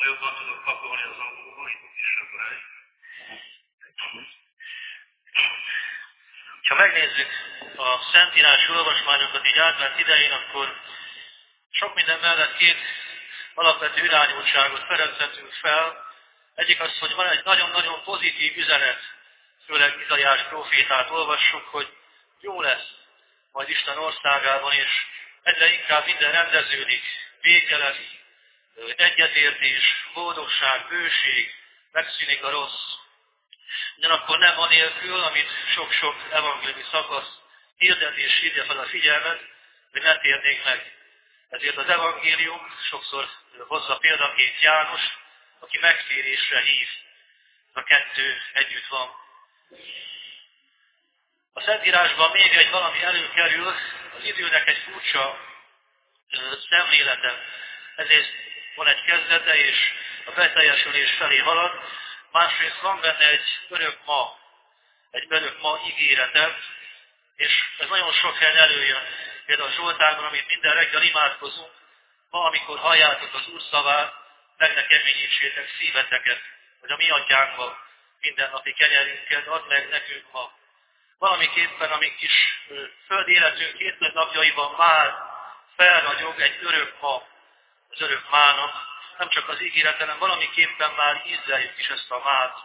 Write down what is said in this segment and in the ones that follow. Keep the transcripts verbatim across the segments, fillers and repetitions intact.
Ha jobban tudok pakolni az autóba, itt kisebb a hely. Ha megnézzük a Szentírás olvasmányokat így advent idején, akkor sok minden mellett két alapvető irányultságot fedezetünk fel. Egyik az, hogy van egy nagyon-nagyon pozitív üzenet, főleg Izaiás prófétát olvassuk, hogy jó lesz majd Isten országában, és egyre inkább minden rendeződik, béke lesz, egyetértés, boldogság, bőség, megszűnik a rossz. Ugyanakkor nem anélkül, amit sok-sok evangéliumi szakasz hirdet és hívja fel a figyelmet, hogy ne térnék meg. Ezért az evangélium sokszor hozza példaként János, aki megtérésre hív. A kettő együtt van. A Szentírásban még egy valami előkerül, az időnek egy furcsa szemlélete. Ezért van egy kezdete, és a beteljesülés felé halad. Másrészt van benne egy örök ma, egy örök ma ígérete, és ez nagyon sok helyen előjön. Például a Zsoltárban, amit minden reggel imádkozunk, ma, amikor halljátok az Úr szavát, meg ne keményítsétek szíveteket, hogy a mi atyánkba mindennapi kenyerünket add meg nekünk ma. Valamiképpen a mi kis földi életünk hétköznapjaiban már felragyog egy örök ma, az örök mának, nem csak az ígéret, hanem valamiképpen már ízleljük is ezt a mát.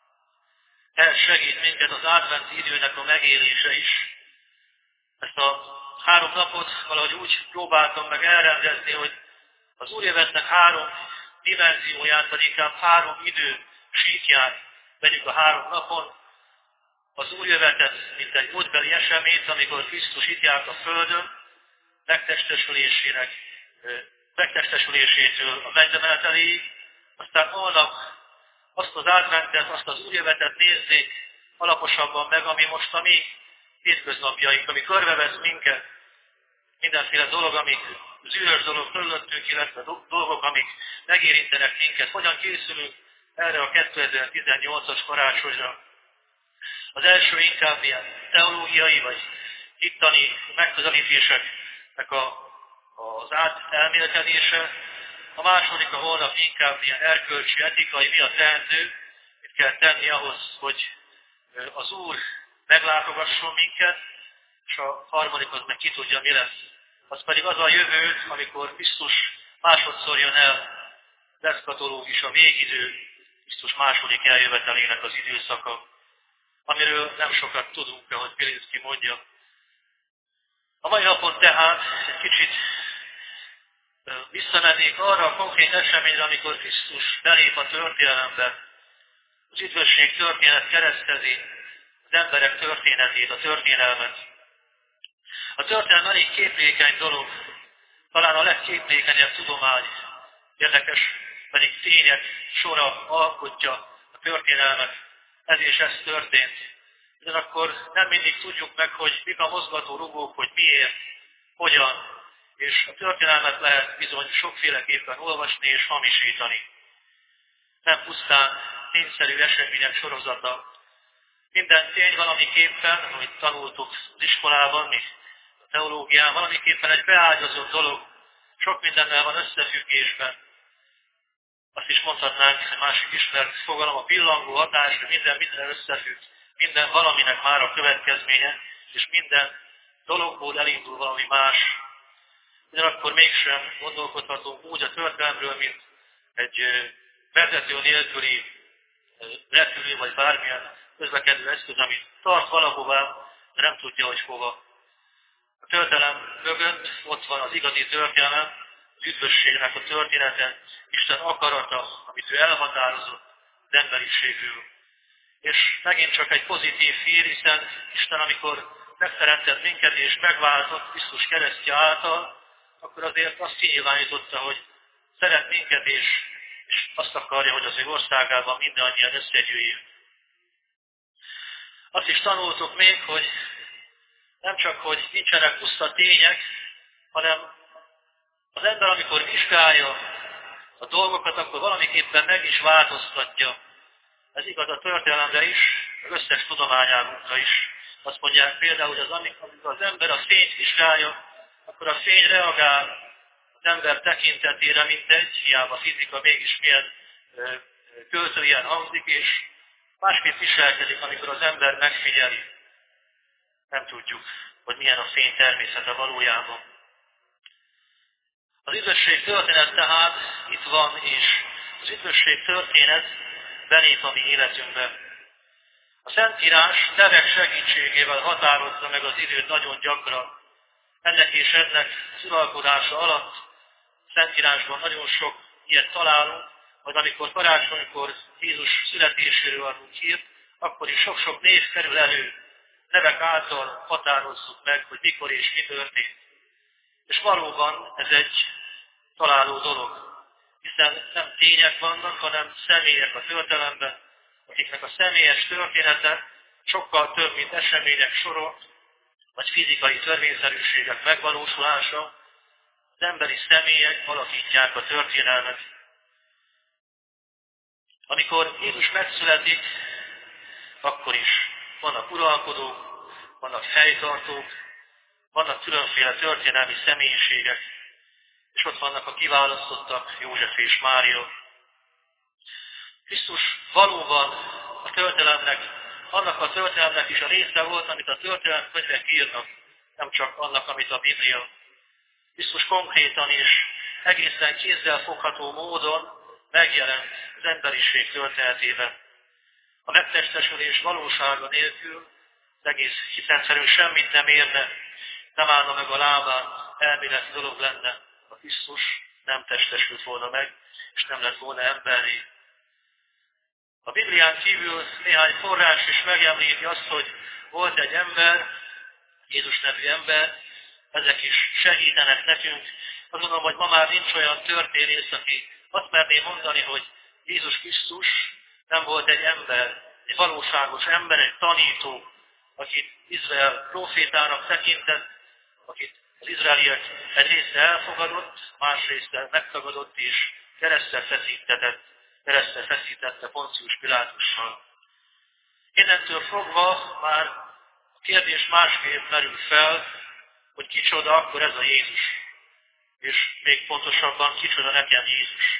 Ez segít minket az adventi időnek a megélése is. Ezt a három napot valahogy úgy próbáltam meg elrendezni, hogy az úrjövetnek három dimenzióját, vagy inkább három idő síkját vegyük a három napon. Az úrjövetet, mint egy múltbeli eseményt, amikor Krisztus itt járt a földön, megtestesülésének, megtestesülésétől a mennybemeneteléig, aztán holnap azt az adventet, azt az úrjövetet nézzék alaposabban meg, ami most a mi hétköznapjaink, ami körbevesz minket, mindenféle dolog, amik zűrös dolog körülöttünk, illetve dolgok, amik megérintenek minket. Hogyan készülünk erre a kétezer-tizennyolcas karácsonyra? Az első inkább ilyen teológiai vagy hittani megközelítéseknek a, az átelmélkedése. A második a holnap inkább ilyen erkölcsi, etikai, mi a teendő, mit kell tenni ahhoz, hogy az Úr meglátogasson minket, és a harmadik az meg ki tudja, mi lesz. Az pedig az a jövő, amikor Krisztus másodszor jön el, az eszkatológus, a végidő, Krisztus második eljövetelének az időszaka, amiről nem sokat tudunk, ahogy Pilinszky mondja. A mai napon tehát egy kicsit visszamennék arra a konkrét eseményre, amikor Krisztus belép a történelembe. Az üdvösség történet keresztezi az emberek történetét, a történelmet. A történelem elég képlékeny dolog, talán a legképlékenyebb tudomány, érdekes, pedig tények sora alkotja a történelmet. Ez és ez történt. Ugyanakkor nem mindig tudjuk meg, hogy mik a mozgató rugók, hogy miért, hogyan, és a történelmet lehet bizony sokféleképpen olvasni és hamisítani. Nem pusztán tényszerű események sorozata. Minden tény valamiképpen, amit tanultuk az iskolában, mi a teológián, valamiképpen egy beágyazott dolog, sok mindennel van összefüggésben. Azt is mondhatnánk, egy másik ismert fogalom, a pillangó hatás, hogy minden minden összefügg, minden valaminek már a következménye, és minden dologból elindul valami más. Ugyanakkor mégsem gondolkodhatunk úgy a történelemről, mint egy vezető nélküli repülő, vagy bármilyen közlekedő eszköz, amit tart valahová, de nem tudja, hogy hova. A történelem mögött ott van az igazi történelem, az üdvösségnek a története, Isten akarata, amit ő elhatározott az emberiségről. És megint csak egy pozitív hír, hiszen Isten, amikor megteremtett minket és megváltott Krisztus keresztje által, akkor azért azt kinyilvánította, hogy szeret minket, és, és azt akarja, hogy az ő országában mindannyian összegyűjjünk. Azt is tanultuk még, hogy nem csak, hogy nincsenek puszta tények, hanem az ember, amikor vizsgálja a dolgokat, akkor valamiképpen meg is változtatja. Ez igaz a történelemre is, az összes tudományágunkra is. Azt mondják például, hogy az, amikor az ember a fényt vizsgálja, akkor a fény reagál a az ember tekintetére mindegy, hiába fizika, mégis milyen költőjen hangzik, és másképp viselkedik, amikor az ember megfigyeli. Nem tudjuk, hogy milyen a fény természete valójában. Az üdvösség történet tehát itt van, és az üdvösség történet belép a mi életünkbe. A Szentírás nevek segítségével határozza meg az időt nagyon gyakran. Ennek és ennek az uralkodása alatt a Szentírásban nagyon sok ilyet találunk, majd amikor karácsonykor Jézus születéséről adunk hírt, akkor is sok-sok név kerül elő, nevek által határozzuk meg, hogy mikor és mi történt. És valóban ez egy találó dolog, hiszen nem tények vannak, hanem személyek a történelemben, akiknek a személyes története sokkal több, mint események sora, vagy fizikai törvényszerűségek megvalósulása. Az emberi személyek alakítják a történelmet. Amikor Jézus megszületik, akkor is vannak uralkodók, vannak helytartók, vannak különféle történelmi személyiségek, és ott vannak a kiválasztottak, József és Mária. Krisztus valóban a történelemnek, annak a történelemnek is a része volt, amit a történelem könyvek írnak, nem csak annak, amit a Biblia. Krisztus konkrétan és egészen kézzelfogható módon megjelent az emberiség történetében. A megtestesülés valósága nélkül az egész hiszemszerű semmit nem érne, nem állna meg a lábán, elméleti dolog lenne, a Krisztus nem testesült volna meg, és nem lett volna emberi. A Biblián kívül néhány forrás is megemlíti azt, hogy volt egy ember, Jézus nevű ember, ezek is segítenek nekünk. Azt gondolom, hogy ma már nincs olyan történész, aki azt merné mondani, hogy Jézus Krisztus nem volt egy ember, egy valóságos ember, egy tanító, akit Izrael profétának tekintett, akit az izraeliek egy része elfogadott, más része megtagadott és keresztre feszítetett, keresztre feszítette Poncius Pilátussal. Innentől fogva már a kérdés másképp merül fel, hogy kicsoda akkor ez a Jézus, és még pontosabban kicsoda nekem Jézus.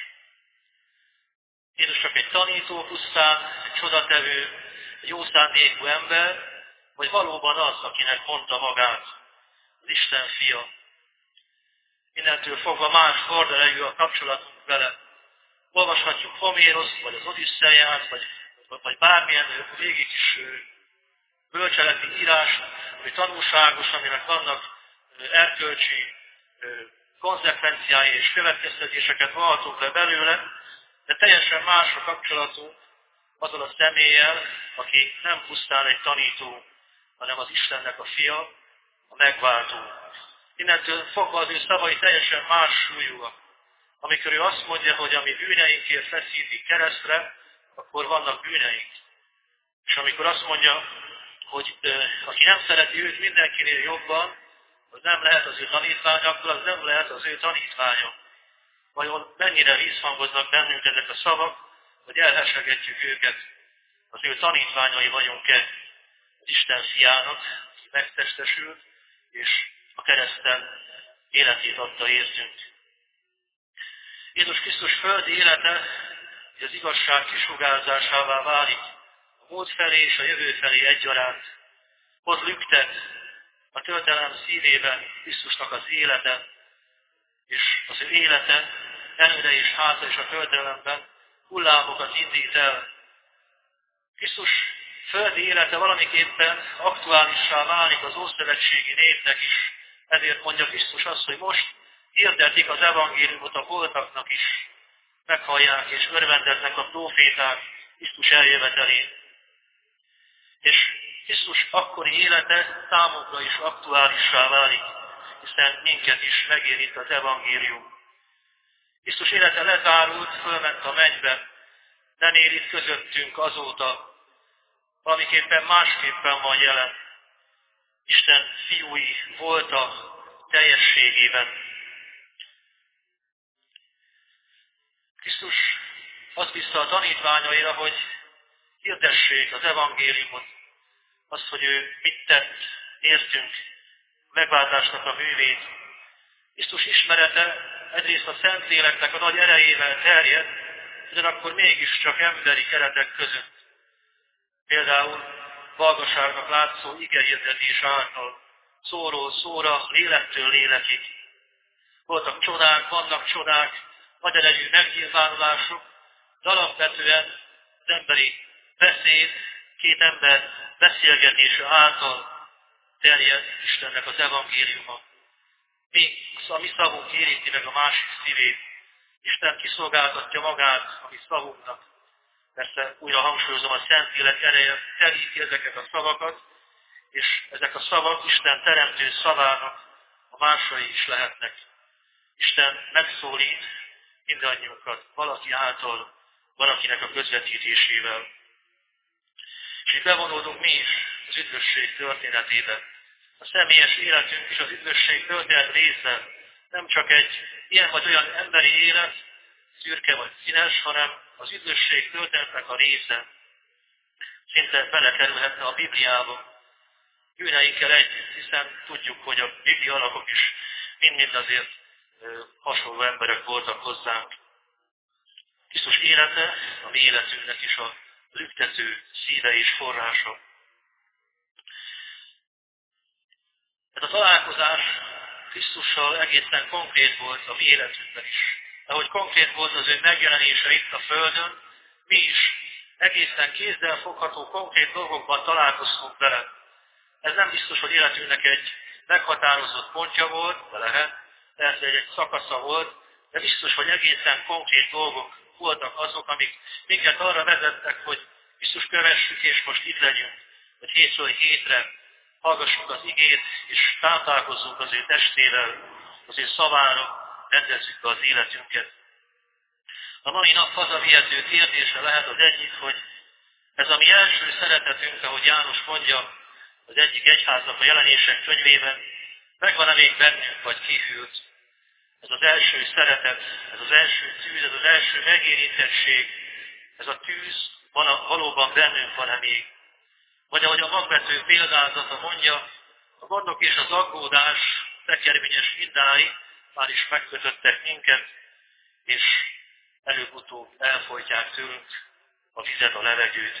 Jézus csak egy tanító pusztán, egy csodatevő, egy jó szándékú ember, vagy valóban az, akinek mondta magát, az Isten fia. Innentől fogva más horderejű a kapcsolatunk vele. Olvashatjuk Homéroszt, vagy az Odüsszeiát, vagy, vagy bármilyen régi kis bölcseleti írás, ami tanulságos, aminek vannak erkölcsi konzekvenciái és következtetéseket vallhatunk le belőle, de teljesen más a kapcsolatunk azzal a személlyel, aki nem pusztán egy tanító, hanem az Istennek a fia, a megváltó. Innentől fogva az ő szavai teljesen más súlyúak. Amikor ő azt mondja, hogy ami bűneinkért feszítik keresztre, akkor vannak bűneink. És amikor azt mondja, hogy ö, aki nem szereti őt mindenkinél jobban, az nem lehet az ő tanítványa, akkor az nem lehet az ő tanítványa. Vajon mennyire vízhangoznak bennünk ezek a szavak, hogy elhessegetjük őket, az ő tanítványai vagyunk-e az Isten fiának, aki megtestesült, és a kereszten életét adta érzünk. Jézus Krisztus földi élete az igazság kisugárzásává válik, a múlt felé és a jövő felé egyaránt. Ott lüktet a történelem szívében Krisztusnak az élete, és az ő élete előre és hátra és a történelemben hullámokat indít el. Krisztus földi élete valamiképpen aktuálissá válik az ószövetségi népnek is. Ezért mondja Krisztus azt, hogy most hirdetik az evangéliumot a holtaknak is. Meghallják és örvendeznek a próféták Krisztus eljövetelén. És Krisztus akkori élete számunkra is aktuálissá válik, hiszen minket is megérint az evangélium. Krisztus élete lezárult, fölment a mennybe, nem él itt közöttünk azóta, valamiképpen másképpen van jelen. Isten fiúi voltak teljességében. Krisztus azt bízta a tanítványaira, hogy hirdessék az evangéliumot, azt, hogy ő mit tett, értünk, megváltásnak a művét. Krisztus ismerete egyrészt a Szentléleknek a nagy erejével terjed, ugyanakkor mégiscsak emberi keretek között. Például valgaságnak látszó igehirdetés által, szóról szóra, lélektől lélekig. Voltak csodák, vannak csodák, nagy erejű megnyilvánulások, de alapvetően az emberi beszéd, két ember beszélgetése által terjed Istennek az evangéliuma. Mi, a mi szavunk érinti meg a másik szívét. Isten kiszolgáltatja magát a mi szavunknak. Persze újra hangsúlyozom, a Szentlélek ereje telíti ezeket a szavakat, és ezek a szavak Isten teremtő szavának a másai is lehetnek. Isten megszólít mindannyiunkat valaki által, valakinek a közvetítésével. És itt bevonódunk mi is az üdvösség történetébe. A személyes életünk és az üdvösség történet része nem csak egy ilyen vagy olyan emberi élet, szürke vagy színes, hanem az üdvösség történetnek a része. Szinte belekerülhetne a Bibliába. Bűneinkkel együtt, hiszen tudjuk, hogy a Biblia alakok is mind-mind azért hasonló emberek voltak hozzánk. Krisztus élete a mi életünknek is a lüktető szíve és forrása. Ez a találkozás Krisztussal egészen konkrét volt a mi életünkben is. Ahogy konkrét volt az ő megjelenése itt a Földön, mi is egészen kézzel fogható konkrét dolgokban találkoztunk vele. Ez nem biztos, hogy életünknek egy meghatározott pontja volt, de lehet, persze egy szakasza volt, de biztos, hogy egészen konkrét dolgok voltak azok, amik minket arra vezettek, hogy biztos kövessük, és most itt legyünk, hogy hétről hétre hallgassuk az igét, és táplálkozzunk az ő testével, az ő szavára, rendezzük be az életünket. A mai nap hazavihető kérdése lehet az egyik, hogy ez a mi első szeretetünk, ahogy János mondja az egyik egyháznak a jelenések könyvében, megvan-e még bennünk, vagy kihűlt? Ez az első szeretet, ez az első tűz, ez az első megérintettség, ez a tűz van a, valóban bennünk van-e még? Vagy ahogy a magvető példázata mondja, a gondok és az aggódás tekervényes mindái már is megkötöttek minket, és előbb-utóbb elfolytják tőlünk a vizet, a levegőt.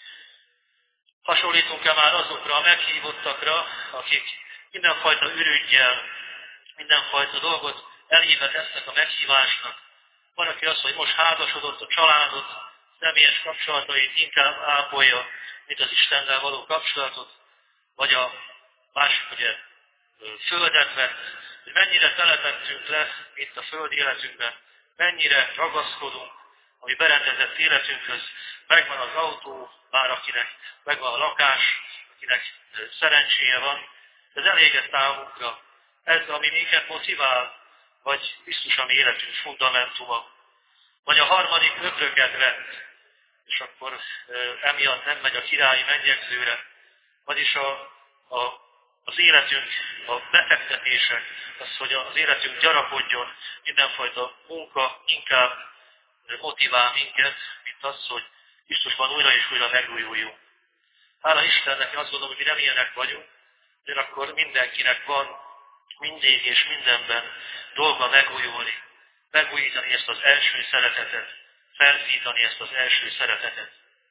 Hasonlítunk-e már azokra a meghívottakra, akik mindenfajta ürüggyel, mindenfajta dolgot elébe tesznek a meghívásnak? Van, aki azt, hogy most házasodott, a családot, személyes kapcsolatait inkább ápolja, mint az Istennel való kapcsolatot, vagy a másik, ugye, földet vett, hogy mennyire telepettünk le itt a földi életünkben, mennyire ragaszkodunk a mi berendezett életünkhöz, megvan az autó, bár akinek megvan a lakás, akinek szerencséje van, ez elég számunkra. Ez, ami minket motivál, vagy biztos a mi életünk fundamentuma. Vagy a harmadik ökröket vett, és akkor emiatt nem megy a királyi mennyegzőre, vagyis a, a, az életünk, a befektetések, az, hogy az életünk gyarapodjon, mindenfajta munka inkább motivál minket, mint az, hogy biztosban újra és újra megújuljunk. Hála Istennek, én azt gondolom, hogy mi nem ilyenek vagyunk, ugyanakkor mindenkinek van mindig és mindenben dolga megújulni, megújítani ezt az első szeretetet, felszítani ezt az első szeretetet.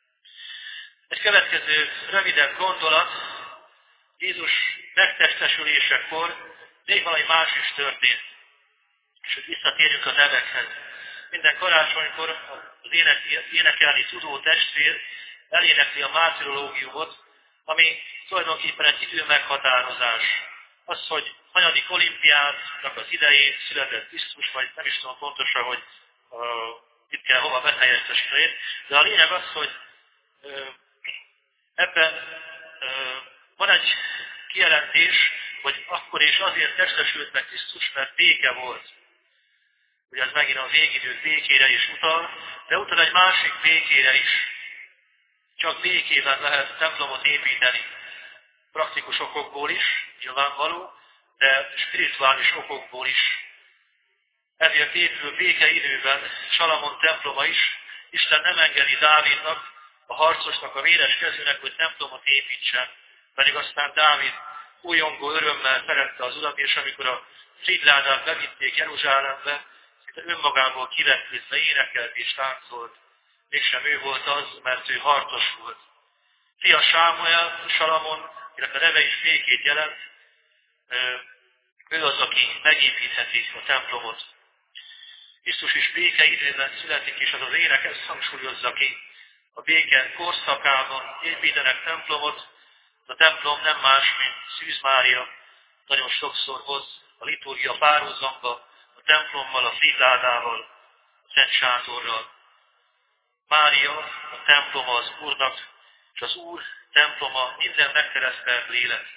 Egy következő rövidebb gondolat, Jézus megtestesülésekor még valami más is történt. És hogy visszatérjünk a nevekhez. Minden karácsonykor az énekelni tudó testvér elénekli a mártirológiumot, ami tulajdonképpen egy idő meghatározás. Az, hogy hanyadik olimpiádnak az idején született Krisztus, vagy nem is tudom pontosan, hogy uh, itt kell hova befejeztesíteni, de a lényeg az, hogy uh, ebben uh, van egy kijelentés, hogy akkor és azért testesült meg Krisztus, mert béke volt. Ugye ez megint a végidők békére is utal, de utal egy másik békére is. Csak békében lehet templomot építeni. Praktikus okokból is, nyilvánvaló, de spirituális okokból is. Ezért épül béke időben Salamon temploma is. Isten nem engedi Dávidnak, a harcosnak, a véres kezűnek, hogy templomot építsen. Pedig aztán Dávid újongó örömmel szerette az Urat, és amikor a Szidládát bevitték Jeruzsálembe, szinte önmagából kivetközve énekelt és táncolt. Mégsem ő volt az, mert ő harcos volt. Fia Sámuel, Salamon, illetve neve is békét jelent, ő az, aki megépítheti a templomot. Krisztus is béke időben születik, és az az ének ezt hangsúlyozza ki. A béke korszakában építenek templomot, a templom nem más, mint Szűz Mária, nagyon sokszor hoz a liturgia párhuzamba a templommal, a színládával, a Szent Sátorral. Mária, a temploma az Úrnak, és az Úr temploma minden megkeresztelt lélek.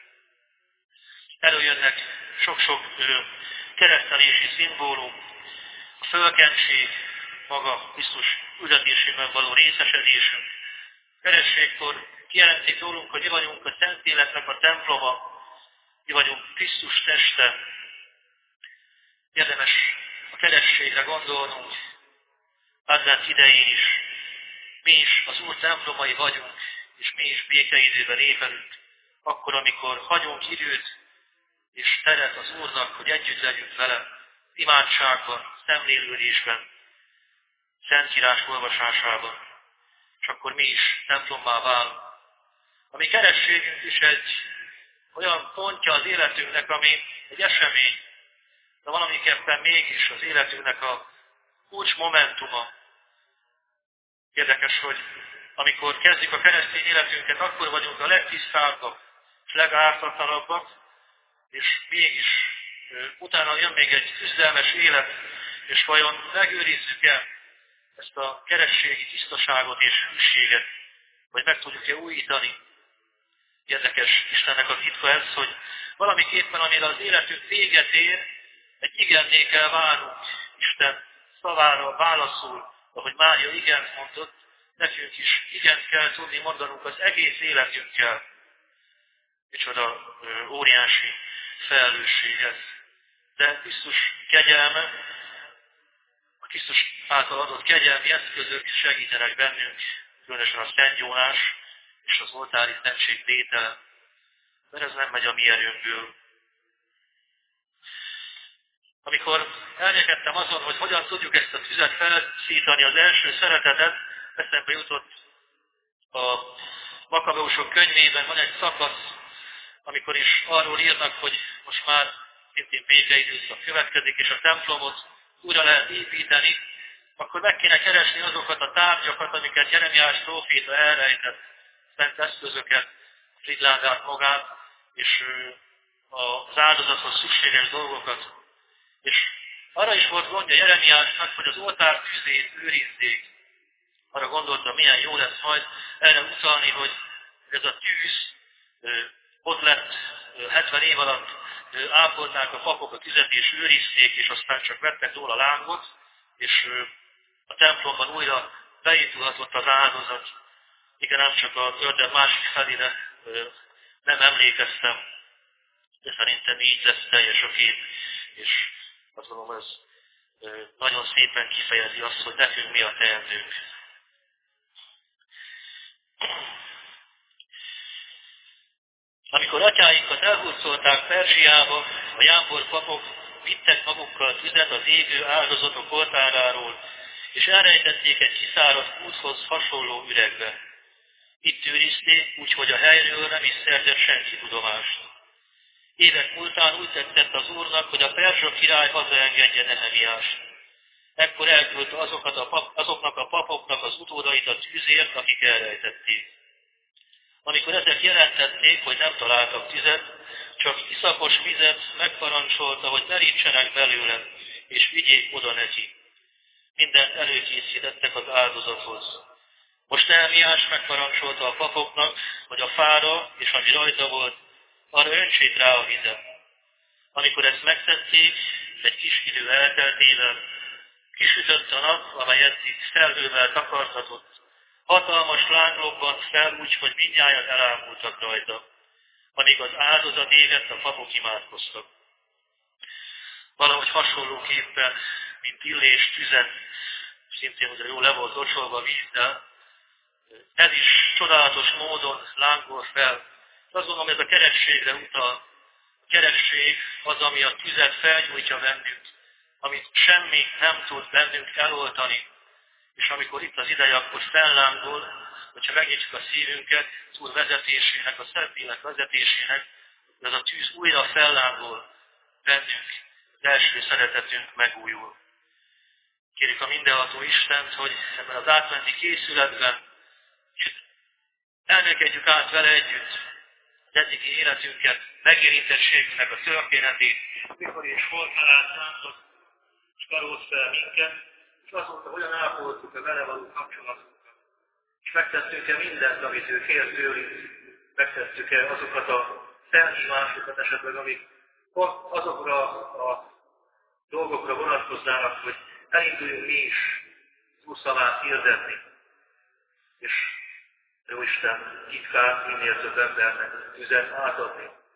Előjönnek sok-sok keresztelési szimbólum, a fölkentség, maga Krisztus üldetésében való részesedésünk. Kerességkor kijelentik rólunk, hogy mi vagyunk a Szent Életnek a temploma, mi vagyunk Krisztus teste. Érdemes a kerességre gondolnunk, advent idején is. Mi is az Úr templomai vagyunk, és mi is békeidőben épelünk, akkor, amikor hagyunk időt és teret az Úrnak, hogy együtt legyünk vele, imádságban, szemlélődésben, Szentírás olvasásában, és akkor mi is templommá válunk. A mi kerességünk is egy olyan pontja az életünknek, ami egy esemény, de valamiképpen mégis az életünknek a kulcs momentuma. Érdekes, hogy amikor kezdjük a keresztény életünket, akkor vagyunk a legtisztábbak és legártatlanabbak, és mégis utána jön még egy küzdelmes élet, és vajon megőrizzük-e ezt a kerességi tisztaságot és hűséget, vagy meg tudjuk-e újítani. Érdekes Istennek a titka ez, hogy valamiképpen, amire az életünk véget ér, egy igenné kell várnunk. Isten szavára válaszul, ahogy Mária igent mondott, nekünk is igent kell tudni mondanunk az egész életünkkel. Micsoda óriási felelősség ez. De Krisztus kegyelme, a Krisztus által adott kegyelmi eszközök segítenek bennünk, különösen a Szent Jónás és az oltári szentség tétele, mert ez nem megy a mi erőnkből. Amikor elmélkedtem azon, hogy hogyan tudjuk ezt a tüzet felszítani, az első szeretetet, eszembe jutott a Makabeusok könyvében van egy szakasz, amikor is arról írnak, hogy most már szintén békeidőszak következik, és a templomot újra lehet építeni, akkor meg kéne keresni azokat a tárgyakat, amiket Jeremiás próféta elrejtett, szent eszközöket, Szidládát magát, és az áldozathoz szükséges dolgokat. És arra is volt gondja Jeremiásnak, hogy az oltár tüzét őrizzék. Arra gondoltam, milyen jó lesz majd erre utalni, hogy ez a tűz ott lett hetven év alatt, ápolták a papok a tüzet és őrizték, és aztán csak vettek róla lángot, és a templomban újra beépülhatott az áldozat. Igen, nem csak az ördög másik felére nem emlékeztem, de szerintem így lesz teljes a kép, és azt gondolom, ez nagyon szépen kifejezi azt, hogy nekünk mi a teendőnk. Amikor atyáinkat elhurcolták Perzsiába, a jámbor papok vittek magukkal tüzet az égő áldozatok oltáráról, és elrejtették egy kiszáradt kúthoz hasonló üregbe. Itt őrizték, úgyhogy a helyről nem is szerzett senki tudomást. Évek múltán úgy tetszett az Úrnak, hogy a perzsa király hazaengedje Nehemiást. Ekkor elküldte azokat a pap, azoknak a papoknak az utódait a tűzért, akik elrejtették. Amikor ezek jelentették, hogy nem találtak tüzet, csak iszapos vizet megparancsolta, hogy merítsenek belőle, és vigyék oda neki. Mindent előkészítettek az áldozathoz. Most Nehemiás megparancsolta a papoknak, hogy a fára és ami rajta volt, arra öntsék rá a vizet. Amikor ezt megtették, egy kis idő elteltével, kisütött a nap, amely eddig felhővel takartatott. Hatalmas láng robbant fel, úgyhogy mindnyájan elámultak rajta, amíg az áldozat égett, a papok imádkoztak. Valahogy hasonlóképpen, mint Illés tüzet, szintén ugye jól le volt locsolva vízzel, ez is csodálatos módon lángol fel. Azt gondolom, ez a kerességre utal. A keresség az, ami a tüzet felgyújtja bennünk, amit semmi nem tud bennünk eloltani, és amikor itt az ideje, akkor fellángol, hogyha megnyitjuk a szívünket az Úr vezetésének, a Szentlélek vezetésének, ez a tűz újra fellángol bennünk, az első szeretetünk megújul. Kérjük a mindenható Istent, hogy ebben az átmeneti készületben elmélkedjük át vele együtt az eddigi életünket, megérintettségünknek a történetét, mikor és hol talált ránkat, és karolt fel minket, és azóta hogyan ápoltuk a vele való kapcsolatunkat. És megtettünk-e mindent, amit ő kér tőlünk, megtettük-e azokat a felhívásokat esetleg, amik pont azokra a dolgokra vonatkoznának, hogy elinduljunk mi is az Úr szavát hirdetni, és Jóisten titkát minél több embernek üzen átadni.